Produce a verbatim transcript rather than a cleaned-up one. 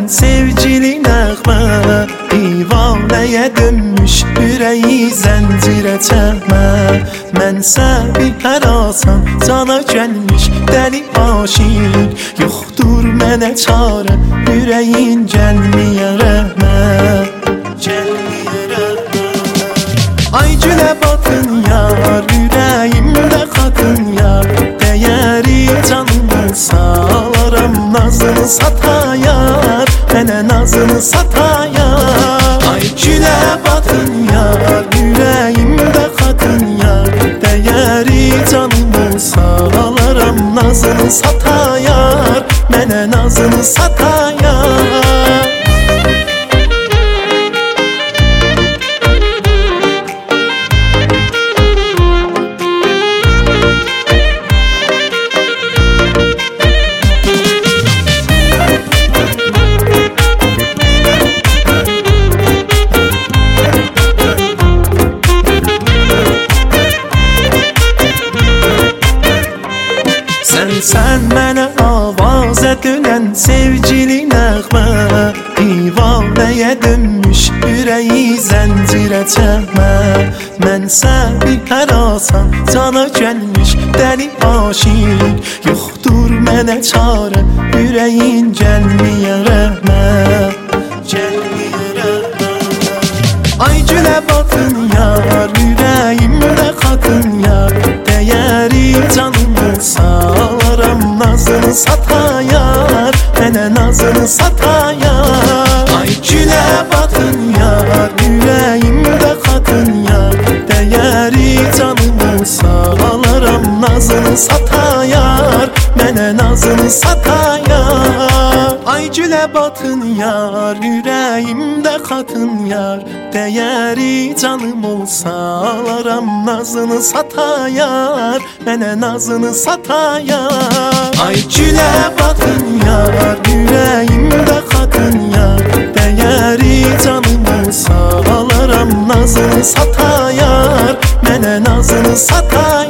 sevgili nəğmə divanəyə dönmüş ürəyi zəncirə çəkmə. Mənsə bir hərasan cana gəlmiş dəli aşiq, yoxdur mənə çarə ürəyin gəlməyə rəhmət, gəlməyə rəhmət. Ay gülə batın yar, ürəyimdə xatın yar, dəyəri canımı salaram nazını satayar, mənə nazını satayar. Ay gülə batın yar, ürəyimdə xatın yar, dəyəri canımı salaram nazını satayar, mənə nazını satayar. Sən mənə avazə dönən sevgili nəğmə, divanəyə dönmüş ürəyi zəncirə çəkmə. Mənsə bir hərasan cana gəlmiş dəli aşiq, yoxdur mənə çarə ürəyin gəlməyə rəhmət, gəlməyə rəhmət. Ay gülə batın yar, ürəyimdə xatın yar, dəyəri canımı salaram nazını satayar, mənə nazını satayar. Ay gülə batın yar, ürəyimdə xatın yar, dəyəri canımı salaram nazını satayar, mənə nazını satayar. Ay gülə batın yar, ürəyimdə xatın yar, dəyəri canım olsa alaram nazını satayar, mənə nazını satayar. Ay gülə batın yar, ürəyimdə xatın yar, dəyəri canım olsa alaram nazını satayar, mənə nazını satayar.